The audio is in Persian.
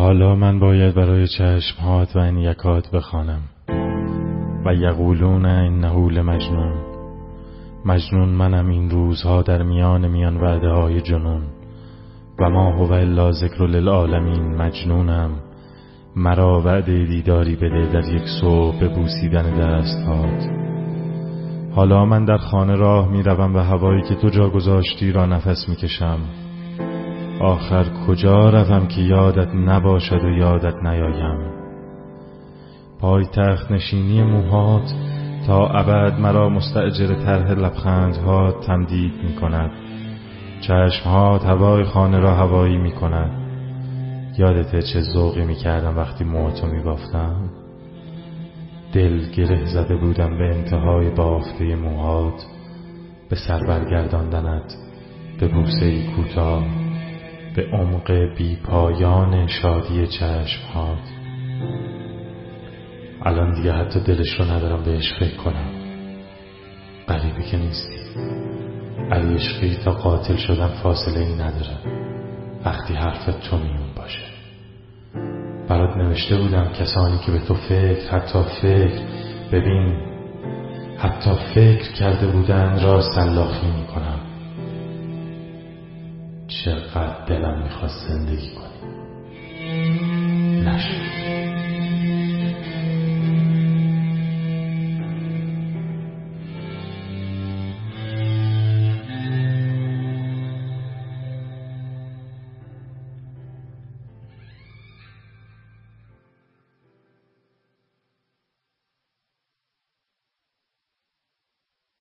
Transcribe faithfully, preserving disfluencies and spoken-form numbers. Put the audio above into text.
حالا من باید برای چشمهات و این یکات بخوانم و یقولون انه لمجنون. مجنون منم این روزها در میان میان وعده های جنون. و ما هو الا ذکر للعالمین. مجنونم مرا وعده دیداری بده در یک صبح به بوسیدن دستهات. حالا من در خانه راه می روم و هوایی که تو جا گذاشتی را نفس می کشم. آخر کجا روم که یادت نباشد و یادت نیایم. پای تخت نشینی موهات تا ابد مرا مستأجر طرح لبخندها تمدید می کند. چشمهات هوای خانه را هوایی می کند. یادته چه ذوقی می کردم وقتی موهاتو می بافتم؟ دل گره زده بودم به انتهای بافته موهات، به سر برگرداندنت، به بوسه‌ای کوتاه، به عمق بی پایان شادی چشمهات. الان دیگه حتی دلش رو ندارم بهش فکر کنم. غریبه که نیستی. علی عشقی تا قاتل شدن فاصله ای نداره وقتی حرفت تو میون باشه. برات نوشته بودم کسانی که به تو فکر حتی فکر ببین حتی فکر کرده بودن را سلاخی میکنم. چقدر دلم میخواست زندگی کنی نشد.